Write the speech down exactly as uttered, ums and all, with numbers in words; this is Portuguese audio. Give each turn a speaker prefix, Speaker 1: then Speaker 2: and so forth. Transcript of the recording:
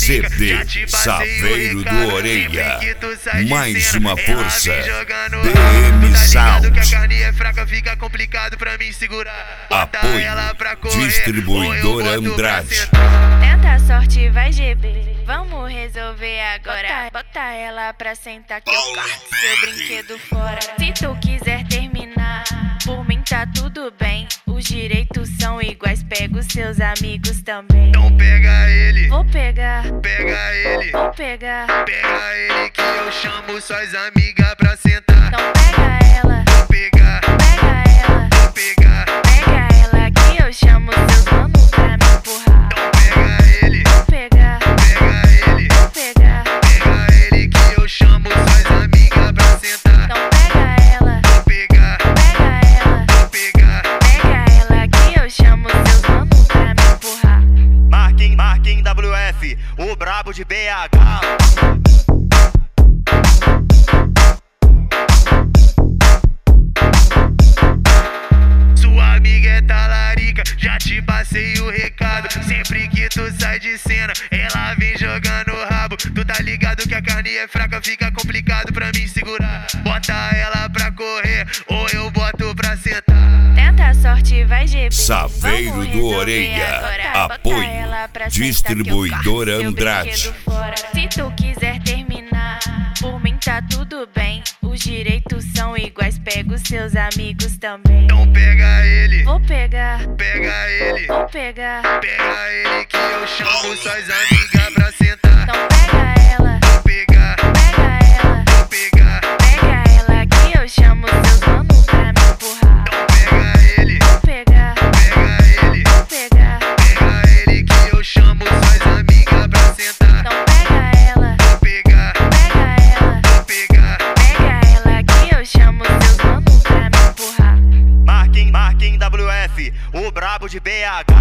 Speaker 1: C D Saveiro do Orelha. Mais uma força. B M Sound.
Speaker 2: Que a carne é fraca, fica complicado pra mim segurar.
Speaker 1: Apoio Distribuidora Andrade.
Speaker 3: Tenta a sorte, vai G B. Vamos resolver agora. Bota ela pra sentar que eu corto seu brinquedo fora. Se tu quiser terminar, por mim tá tudo bem. Os direitos são iguais, pega os seus amigos também.
Speaker 2: Então pega ele,
Speaker 3: vou pegar,
Speaker 2: pega ele,
Speaker 3: vou pegar,
Speaker 2: pega ele que eu chamo suas amigas pra sentar.
Speaker 3: Então pega ela,
Speaker 2: vou pegar,
Speaker 3: pega ela,
Speaker 2: vou pegar,
Speaker 3: pega ela que eu chamo seus manos pra me empurrar.
Speaker 2: Então pega ele,
Speaker 3: vou pegar,
Speaker 2: pega ele,
Speaker 3: vou pegar,
Speaker 2: pega ele que eu chamo suas amigas pra sentar.
Speaker 3: Então pega ela,
Speaker 2: vou pegar,
Speaker 3: pega ela,
Speaker 2: vou pegar,
Speaker 3: pega ela que eu chamo seus manos pra me empurrar.
Speaker 4: Marquem, Marquem W F, o brabo de B H.
Speaker 2: Sua amiga é talarica, já te passei o recado. Sempre que tu sai de cena, ela vem jogando o rabo. Tu tá ligado que a carne é fraca, fica complicado pra mim segurar. Bota ela pra correr, ou eu boto pra sentar.
Speaker 3: Tenta a sorte, vai G B.
Speaker 1: Saveiro
Speaker 3: Vamos
Speaker 1: do
Speaker 3: resolver
Speaker 1: Orelha.
Speaker 3: agora. Bota
Speaker 1: Apoio
Speaker 3: ela pra sentar
Speaker 1: Distribuidora
Speaker 3: que eu corto seu
Speaker 1: Andrade.
Speaker 3: brinquedo fora. Se tu quiser terminar, por mim tá tudo bem. Os direitos são iguais, pega os seus amigos também.
Speaker 2: Então pega ele,
Speaker 3: Vou pegar,
Speaker 2: pega ele,
Speaker 3: vou pegar,
Speaker 2: pega ele que eu chamo suas amigas pra sentar.
Speaker 3: então pega ela,
Speaker 2: Vou pegar,
Speaker 3: pega ela,
Speaker 2: vou pegar,
Speaker 3: pega ela que eu chamo seus manos pra me empurrar.
Speaker 2: então pega ele,
Speaker 3: Vou pegar,
Speaker 2: pega ele,
Speaker 3: vou pegar,
Speaker 2: pega ele que eu chamo suas amigas pra sentar.
Speaker 3: então pega ela,
Speaker 2: Vou pegar,
Speaker 3: pega ela,
Speaker 2: vou pegar,
Speaker 3: pega ela que eu chamo seus manos pra me empurrar.
Speaker 4: Marquem, Marquem W F, o brabo de B H.